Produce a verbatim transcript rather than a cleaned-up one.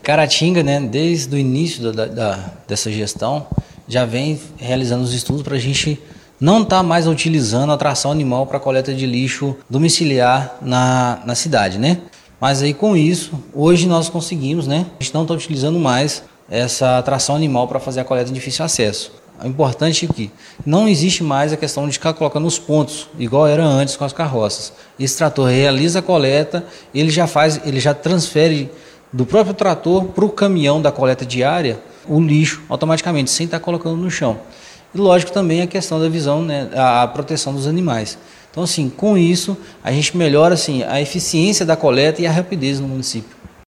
Caratinga, né, desde o início da, da, dessa gestão, já vem realizando os estudos para a gente não estar tá mais utilizando a tração animal para coleta de lixo domiciliar na, na cidade, né? Mas aí com isso, hoje nós conseguimos, né? A gente não está utilizando mais essa tração animal para fazer a coleta de difícil acesso. O importante é que não existe mais a questão de ficar colocando os pontos, igual era antes com as carroças. Esse trator realiza a coleta, ele já faz, ele já transfere do próprio trator para o caminhão da coleta diária o lixo automaticamente, sem estar colocando no chão. E lógico também a questão da visão, né, a proteção dos animais. Então assim, com isso a gente melhora assim, a eficiência da coleta e a rapidez no município.